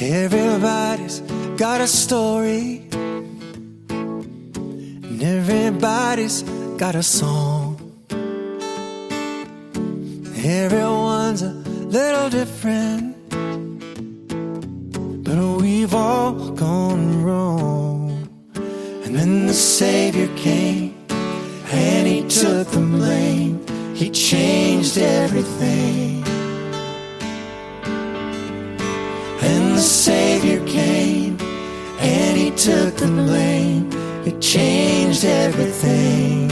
Everybody's got a story, and everybody's got a song. Everyone's a little different, but we've all gone wrong. And then the Savior came, and He took the blame. He changed everything. And the Savior came, and He took the blame. It changed everything.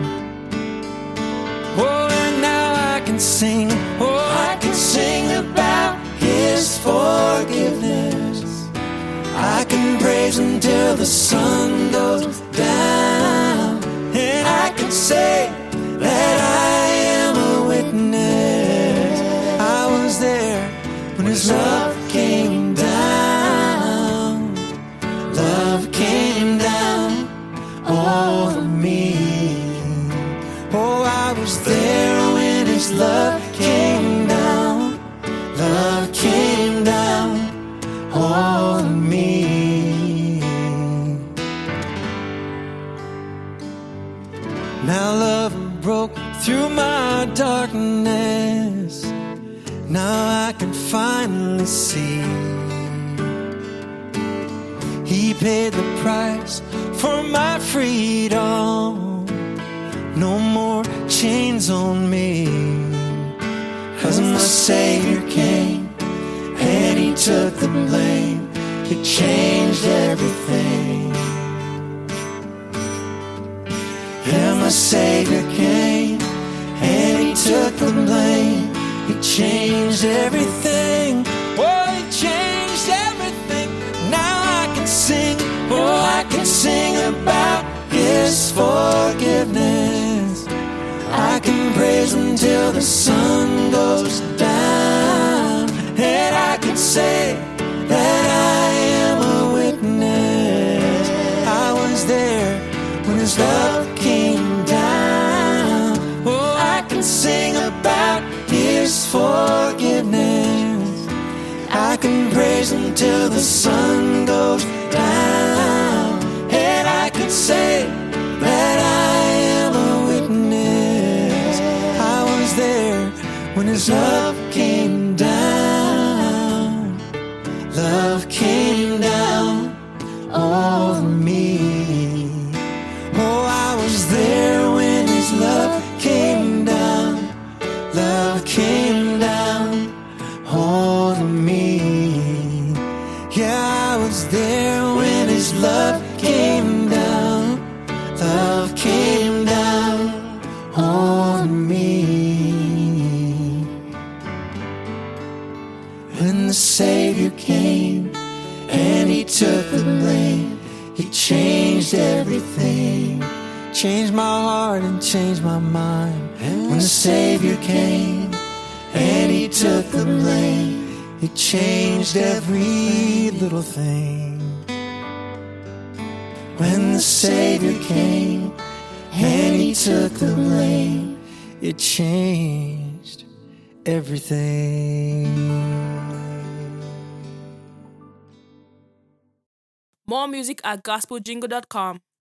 Oh, and now I can sing. Oh, I can sing about His forgiveness. I can praise until the sun goes down. And I can say that I am a witness. I was there when His love came down. Love came down over me. Oh, I was there when His love came down. Love came down over me. Now love broke through my darkness. Now I can finally see He paid the price for my freedom. No more chains on me. 'Cause my Savior came, and He took the blame. It changed everything. Yeah, my Savior came, and He took the blame. It changed everything. Oh, it changed everything. Now I can sing. Oh, I can sing about His forgiveness. I can praise until the sun goes down. And I can say that I am a witness. I was there when His love came down. Oh, I can sing about His forgiveness. I can praise until the sun goes down. And I can say that I am a witness. I was there when His love came down. Love came down over me. Oh, I was there when His love came down. Love came down on me. Yeah, I was there when His love came down. Love came down on me. When the Savior came, and He took the blame. He changed everything. Changed my heart and changed my mind. When the Savior came, and He took the blame. It changed every little thing. When the Savior came, and He took the blame. It changed everything. More music at gospeljingle.com.